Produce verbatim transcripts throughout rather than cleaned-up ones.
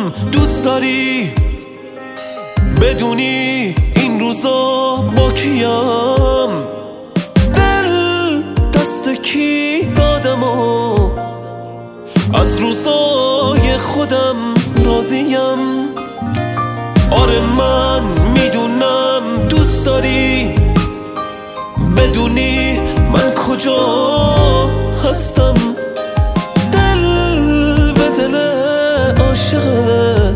دوست داری بدونی این روزا با کیم، دل دست کی دادم و از روزای خودم راضیم. آره من میدونم دوست داری بدونی من کجا هستم، دل به دل عاشقه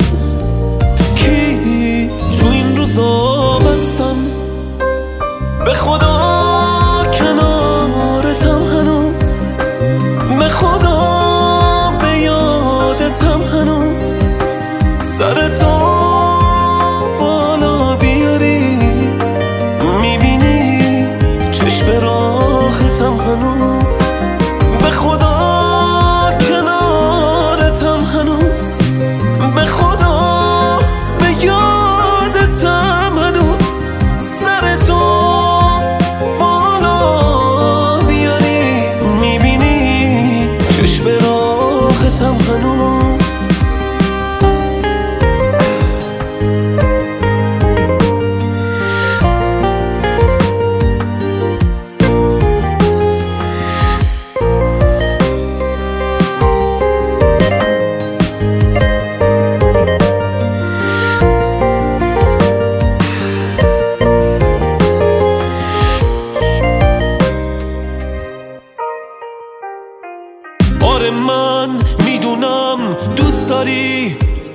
کی تو این روزا بستم. به خدا کنارتم هنوز، به خدا به یادتم هنوز، سر تو بالا بیاری میبینی چشم راحتم هنوز. به خدا کنارتم هنوز، به خدا به یادتم هنوز، سر تو بالا بیاری میبینی چشم راحتم هنوز. آره من میدونم دوست داری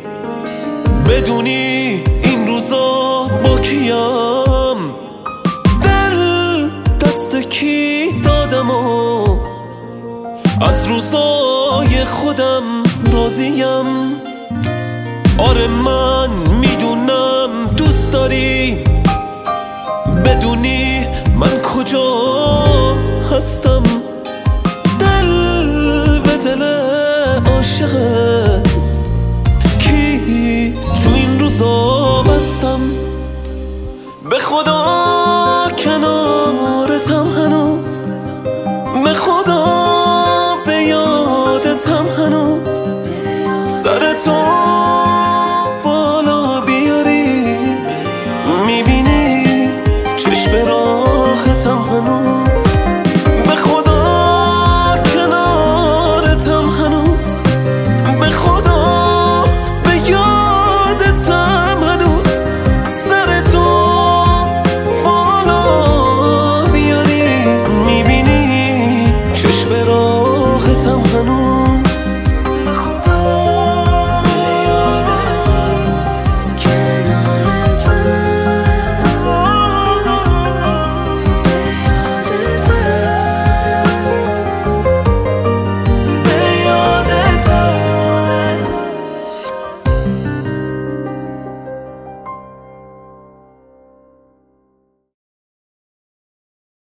بدونی این روزا با کیم، دل دست کی دادم و از روزای خودم راضیم. آره من میدونم دوست داری بدونی من کجا هستم، دل به دل عاشقه